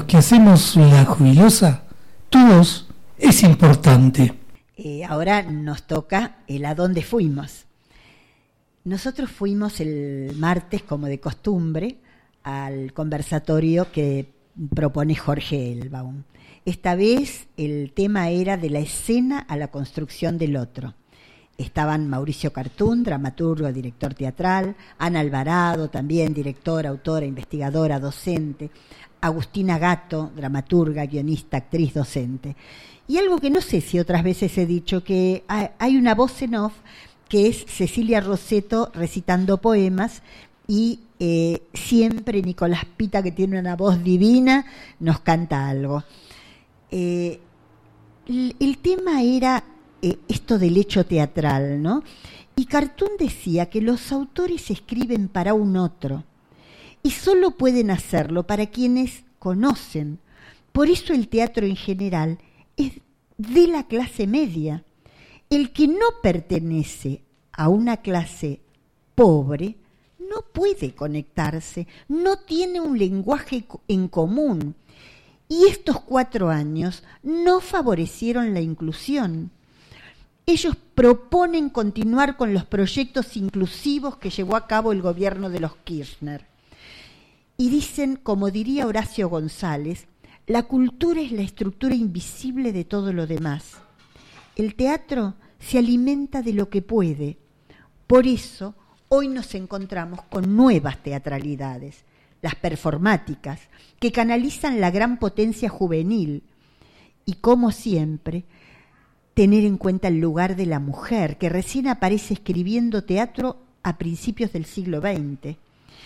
que hacemos La Jubilosa, tu voz es importante. Ahora nos toca el a dónde fuimos. Nosotros fuimos el martes, como de costumbre, al conversatorio que propone Jorge Elbaum. Esta vez el tema era de la escena a la construcción del otro. Estaban Mauricio Cartún, dramaturgo, director teatral, Ana Alvarado, también directora, autora, investigadora, docente, Agustina Gatto, dramaturga, guionista, actriz, docente. Y algo que no sé si otras veces he dicho, que hay una voz en off que es Cecilia Rosetto recitando poemas y siempre Nicolás Pita, que tiene una voz divina, nos canta algo. El tema era esto del hecho teatral, ¿no? Y Cartún decía que los autores escriben para un otro y solo pueden hacerlo para quienes conocen. Por eso el teatro en general es de la clase media. El que no pertenece a una clase pobre no puede conectarse, no tiene un lenguaje en común. Y estos 4 años no favorecieron la inclusión. Ellos proponen continuar con los proyectos inclusivos que llevó a cabo el gobierno de los Kirchner. Y dicen, como diría Horacio González, la cultura es la estructura invisible de todo lo demás. El teatro se alimenta de lo que puede. Por eso, hoy nos encontramos con nuevas teatralidades, las performáticas, que canalizan la gran potencia juvenil. Y como siempre, tener en cuenta el lugar de la mujer, que recién aparece escribiendo teatro a principios del siglo XX.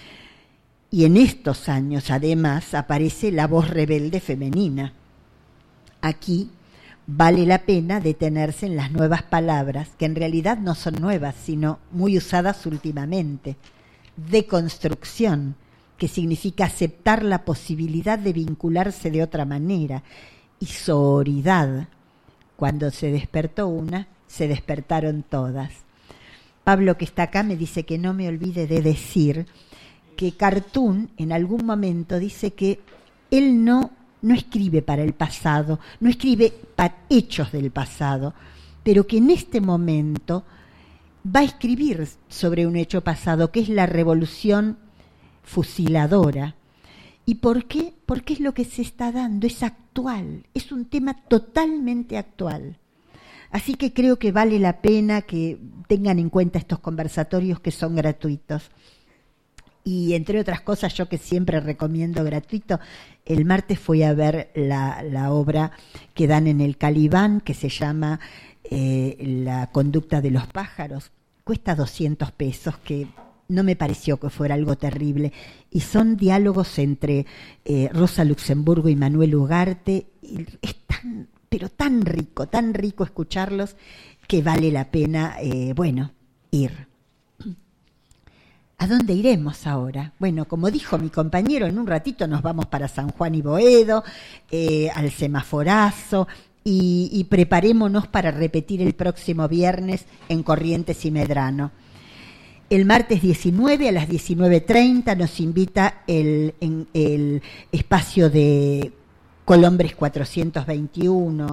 Y en estos años, además, aparece la voz rebelde femenina. Aquí vale la pena detenerse en las nuevas palabras, que en realidad no son nuevas, sino muy usadas últimamente. Deconstrucción, que significa aceptar la posibilidad de vincularse de otra manera. Y sororidad, cuando se despertó una, se despertaron todas. Pablo, que está acá, me dice que no me olvide de decir que Cartún en algún momento dice que él no escribe para el pasado, no escribe para hechos del pasado, pero que en este momento va a escribir sobre un hecho pasado, que es la revolución fusiladora. ¿Y por qué? Porque es lo que se está dando, es actual, es un tema totalmente actual. Así que creo que vale la pena que tengan en cuenta estos conversatorios, que son gratuitos. Y entre otras cosas, yo que siempre recomiendo gratuito, el martes fui a ver la obra que dan en el Calibán, que se llama La conducta de los pájaros. Cuesta 200 pesos, que no me pareció que fuera algo terrible. Y son diálogos entre Rosa Luxemburgo y Manuel Ugarte. Y es pero tan rico escucharlos, que vale la pena, ir. ¿A dónde iremos ahora? Bueno, como dijo mi compañero, en un ratito nos vamos para San Juan y Boedo, al semaforazo, y preparémonos para repetir el próximo viernes en Corrientes y Medrano. El martes 19 a las 19:30 nos invita el espacio de Colombres 421,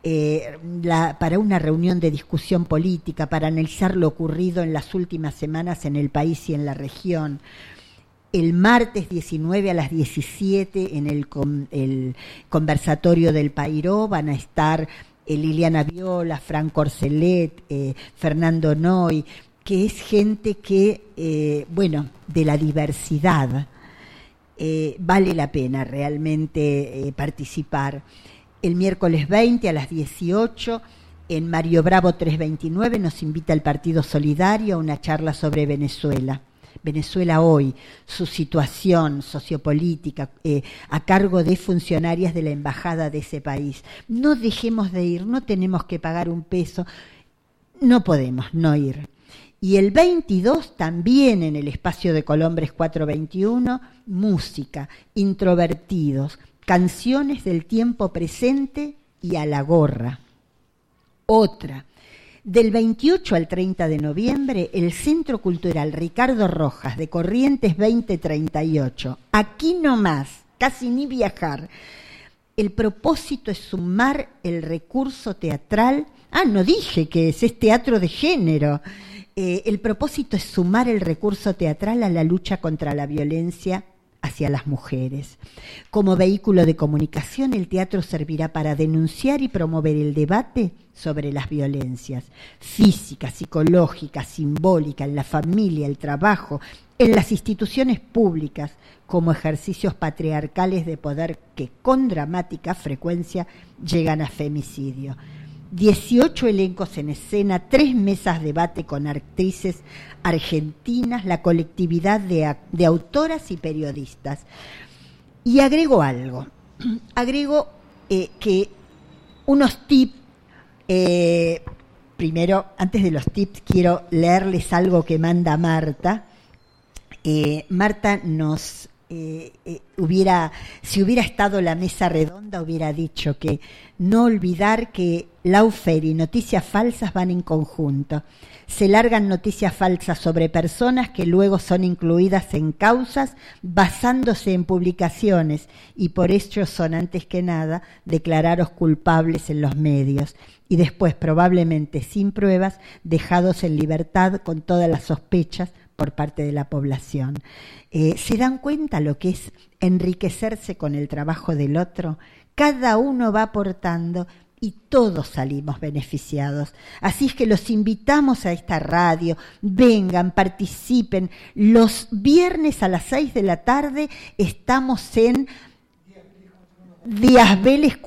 para una reunión de discusión política, para analizar lo ocurrido en las últimas semanas en el país y en la región. El martes 19 a las 17 en el conversatorio del Pairó van a estar Liliana Viola, Franco Orcelet, Fernando Noy, que es gente que, de la diversidad. Vale la pena realmente participar. El miércoles 20 a las 18 en Mario Bravo 329 nos invita el Partido Solidario a una charla sobre Venezuela. Venezuela hoy, su situación sociopolítica, a cargo de funcionarias de la embajada de ese país. No dejemos de ir, no tenemos que pagar un peso, no podemos no ir. Y el 22 también en el espacio de Colombres 421, música, introvertidos, canciones del tiempo presente y a la gorra. Otra, del 28 al 30 de noviembre, el Centro Cultural Ricardo Rojas de Corrientes 2038, aquí nomás, casi ni viajar. El propósito es sumar el recurso teatral. No dije que es teatro de género. El propósito es sumar el recurso teatral a la lucha contra la violencia hacia las mujeres. Como vehículo de comunicación, el teatro servirá para denunciar y promover el debate sobre las violencias físicas, psicológicas, simbólicas, en la familia, el trabajo, en las instituciones públicas, como ejercicios patriarcales de poder que con dramática frecuencia llegan a femicidio. 18 elencos en escena, 3 mesas de debate con actrices argentinas, la colectividad de autoras y periodistas. Y agrego algo, que unos tips, primero, antes de los tips, quiero leerles algo que manda Marta. Marta nos... si hubiera estado la mesa redonda, hubiera dicho que no olvidar que Lawfare y noticias falsas van en conjunto. Se largan noticias falsas sobre personas que luego son incluidas en causas basándose en publicaciones y por ello son antes que nada declarados culpables en los medios y después probablemente sin pruebas dejados en libertad con todas las sospechas por parte de la población. ¿Se dan cuenta lo que es enriquecerse con el trabajo del otro? Cada uno va aportando y todos salimos beneficiados. Así es que los invitamos a esta radio, vengan, participen. Los viernes a las 6 de la tarde estamos en Díaz Vélez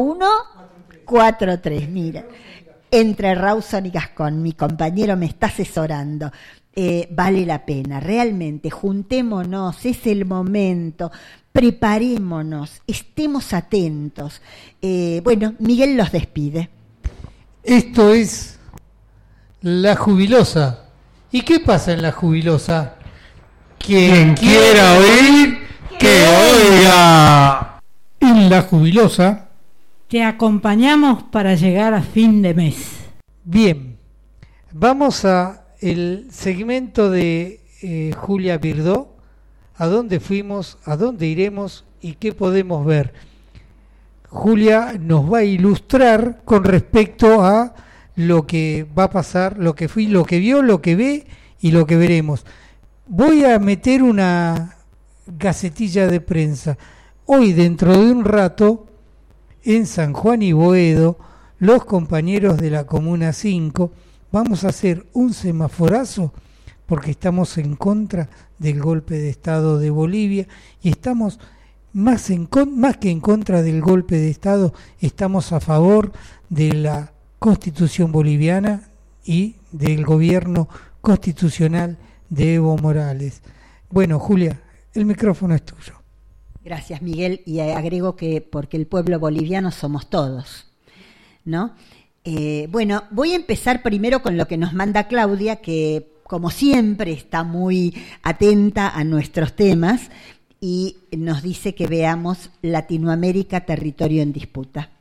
4143, mira, entre Rawson y Gascón. Mi compañero me está asesorando. Vale la pena, realmente, juntémonos, es el momento, preparémonos, estemos atentos. Bueno, Miguel los despide. Esto es La Jubilosa. ¿Y qué pasa en La Jubilosa? Quien quiera oír, que oiga. En La Jubilosa te acompañamos para llegar a fin de mes. Bien, vamos a el segmento de Julia Virdó. ¿A dónde fuimos? ¿A dónde iremos? ¿Y qué podemos ver? Julia nos va a ilustrar con respecto a lo que va a pasar, lo que fui, lo que vio, lo que ve y lo que veremos. Voy a meter una gacetilla de prensa. Hoy, dentro de un rato, en San Juan y Boedo, los compañeros de la Comuna 5 vamos a hacer un semaforazo porque estamos en contra del golpe de Estado de Bolivia y estamos más que en contra del golpe de Estado, estamos a favor de la Constitución boliviana y del gobierno constitucional de Evo Morales. Bueno, Julia, el micrófono es tuyo. Gracias, Miguel, y agrego que porque el pueblo boliviano somos todos, ¿no? Bueno, voy a empezar primero con lo que nos manda Claudia, que como siempre está muy atenta a nuestros temas y nos dice que veamos Latinoamérica, territorio en disputa.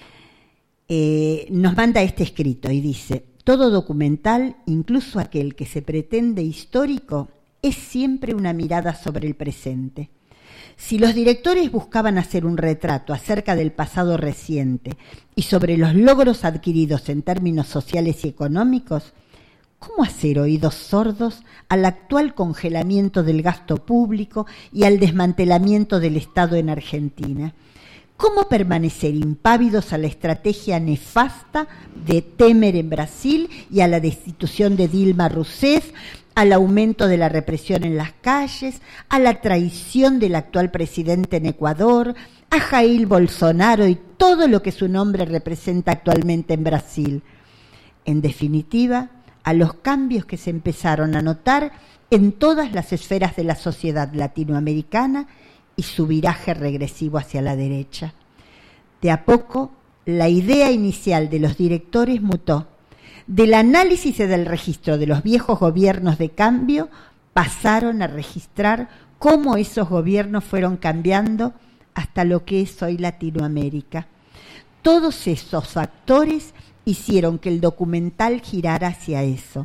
Nos manda este escrito y dice: todo documental, incluso aquel que se pretende histórico, es siempre una mirada sobre el presente. Si los directores buscaban hacer un retrato acerca del pasado reciente y sobre los logros adquiridos en términos sociales y económicos, ¿cómo hacer oídos sordos al actual congelamiento del gasto público y al desmantelamiento del Estado en Argentina? ¿Cómo permanecer impávidos a la estrategia nefasta de Temer en Brasil y a la destitución de Dilma Rousseff, al aumento de la represión en las calles, a la traición del actual presidente en Ecuador, a Jair Bolsonaro y todo lo que su nombre representa actualmente en Brasil? En definitiva, a los cambios que se empezaron a notar en todas las esferas de la sociedad latinoamericana y su viraje regresivo hacia la derecha. De a poco, la idea inicial de los directores mutó. Del análisis y del registro de los viejos gobiernos de cambio, pasaron a registrar cómo esos gobiernos fueron cambiando hasta lo que es hoy Latinoamérica. Todos esos factores hicieron que el documental girara hacia eso,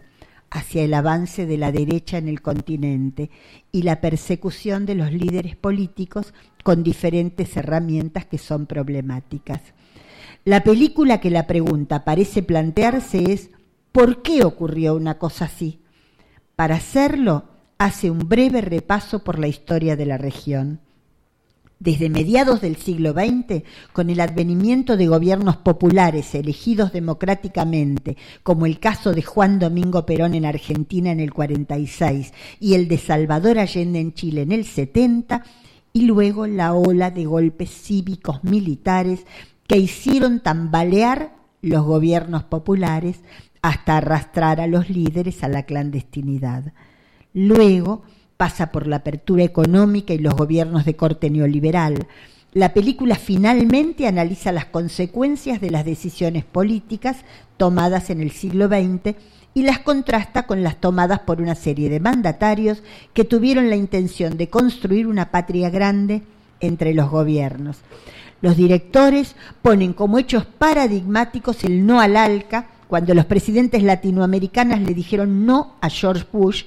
hacia el avance de la derecha en el continente y la persecución de los líderes políticos con diferentes herramientas que son problemáticas. La película que la pregunta parece plantearse es ¿por qué ocurrió una cosa así? Para hacerlo, hace un breve repaso por la historia de la región. Desde mediados del siglo XX, con el advenimiento de gobiernos populares elegidos democráticamente, como el caso de Juan Domingo Perón en Argentina en el 46 y el de Salvador Allende en Chile en el 70, y luego la ola de golpes cívicos militares que hicieron tambalear los gobiernos populares hasta arrastrar a los líderes a la clandestinidad. Luego pasa por la apertura económica y los gobiernos de corte neoliberal. La película finalmente analiza las consecuencias de las decisiones políticas tomadas en el siglo XX y las contrasta con las tomadas por una serie de mandatarios que tuvieron la intención de construir una patria grande entre los gobiernos. Los directores ponen como hechos paradigmáticos el no al ALCA, cuando los presidentes latinoamericanos le dijeron no a George Bush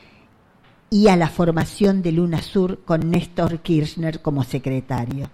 y a la formación del UNASUR con Néstor Kirchner como secretario.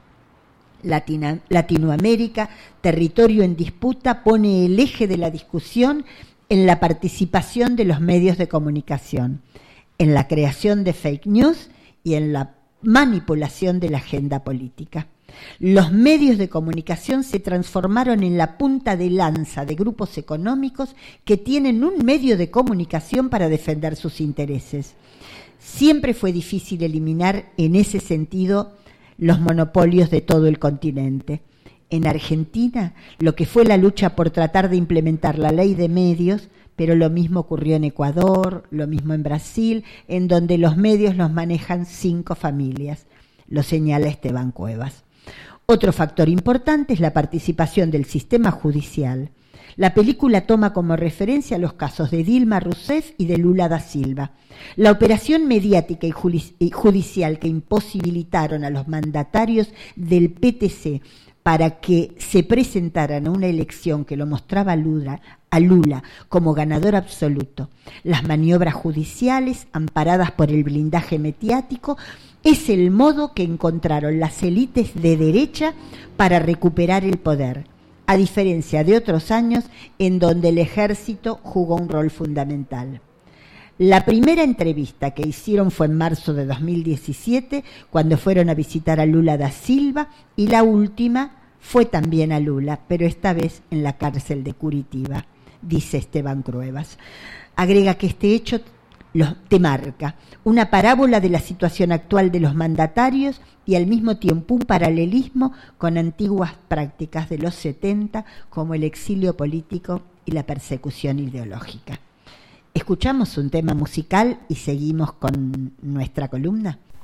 Latinoamérica, territorio en disputa, pone el eje de la discusión en la participación de los medios de comunicación, en la creación de fake news y en la manipulación de la agenda política. Los medios de comunicación se transformaron en la punta de lanza de grupos económicos que tienen un medio de comunicación para defender sus intereses. Siempre fue difícil eliminar en ese sentido los monopolios de todo el continente. En Argentina, lo que fue la lucha por tratar de implementar la ley de medios, pero lo mismo ocurrió en Ecuador, lo mismo en Brasil, en donde los medios los manejan 5 familias, lo señala Esteban Cuevas. Otro factor importante es la participación del sistema judicial. La película toma como referencia los casos de Dilma Rousseff y de Lula da Silva. La operación mediática y judicial que imposibilitaron a los mandatarios del PTC para que se presentaran a una elección que lo mostraba a Lula como ganador absoluto. Las maniobras judiciales, amparadas por el blindaje mediático, es el modo que encontraron las élites de derecha para recuperar el poder, a diferencia de otros años en donde el ejército jugó un rol fundamental. La primera entrevista que hicieron fue en marzo de 2017, cuando fueron a visitar a Lula da Silva, y la última fue también a Lula, pero esta vez en la cárcel de Curitiba, dice Esteban Cuevas. Agrega que este hecho te marca una parábola de la situación actual de los mandatarios y al mismo tiempo un paralelismo con antiguas prácticas de los 70, como el exilio político y la persecución ideológica. Escuchamos un tema musical y seguimos con nuestra columna.